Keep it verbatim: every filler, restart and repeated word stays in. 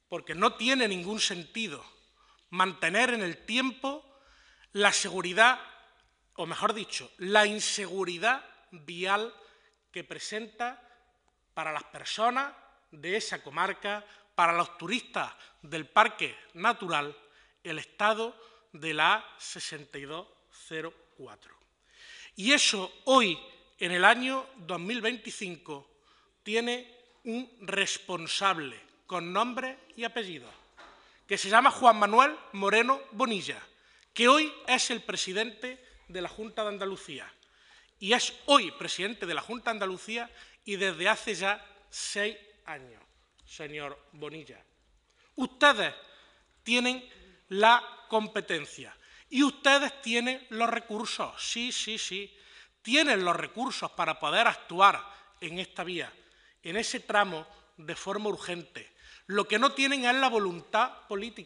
porque no tiene ningún sentido mantener en el tiempo la seguridad, o mejor dicho, la inseguridad vial que presenta para las personas de esa comarca, para los turistas del Parque Natural, el estado de la A sesenta y dos cero cuatro. Y eso hoy, en el año dos mil veinticinco, tiene un responsable con nombre y apellido, que se llama Juan Manuel Moreno Bonilla, que hoy es el presidente de la Junta de Andalucía. Y es hoy presidente de la Junta de Andalucía y desde hace ya seis años, señor Bonilla. Ustedes tienen la competencia y ustedes tienen los recursos, sí, sí, sí, tienen los recursos para poder actuar en esta vía, en ese tramo de forma urgente. Lo que no tienen es la voluntad política.